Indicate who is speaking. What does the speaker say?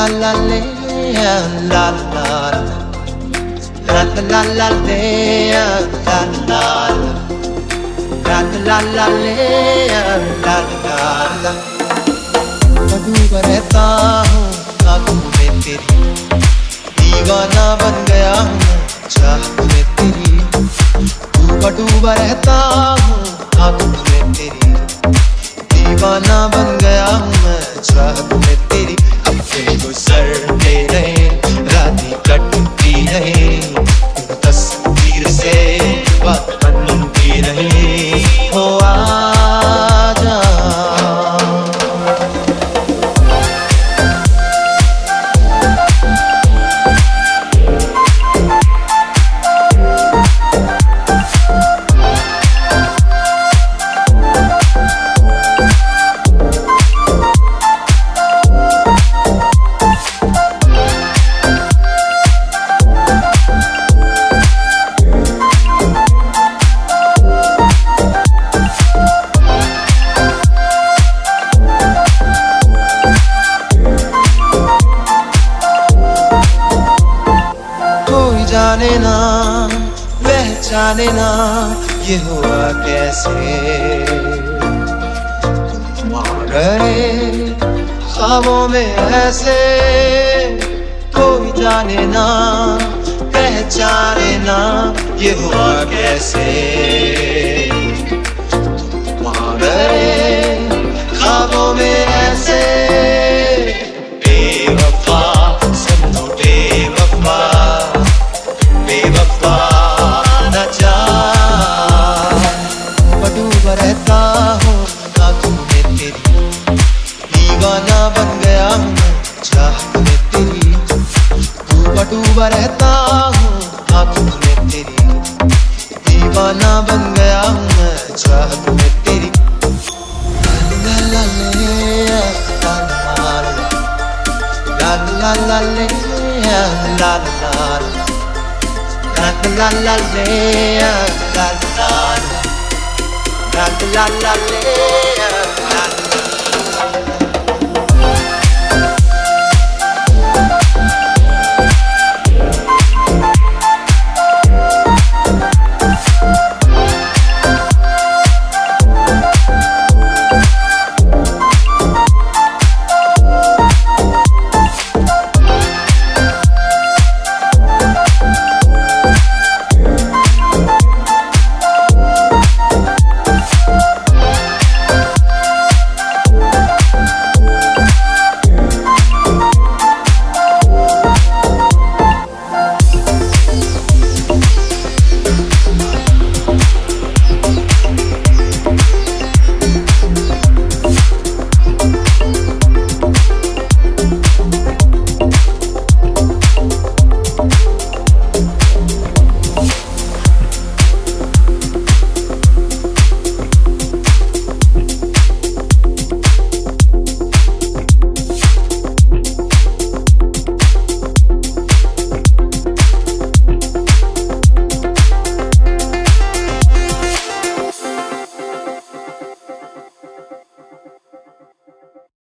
Speaker 1: la la le, la la la la la la le, la la la la le, la la मैं डूबा रहता हूँ आँखों में तेरी, दीवाना बन गया हूँ मैं चाहत में तेरी। डूबा डूबा रहता हूँ आँखों में तेरी, दीवाना बन गया हूँ मैं चाहत में तेरी। अब दिन गुजरते रहे रातें कटती रहे, तस्वीर से बात बनती रहे। हो आजा जाने ना पहचाने ना ये हुआ कैसे, गए ख्वाबों में ऐसे। कोई जाने ना पहचाने ना ये हुआ कैसे, गए ख्वाबों में ऐसे। बेवफा सुनो बेवफा, बेवफा न जा। डूबा रहता हूँ आँखों में तेरी, दीवाना बन गया हूँ मैं चाहत में तेरी। डूबा डूबा रहता हूँ आँखों में तेरी, दीवाना बन गया हूँ मैं चाहत में तेरी। ला ला ले ला ला ला ला ले ला ला la la la la la la la la la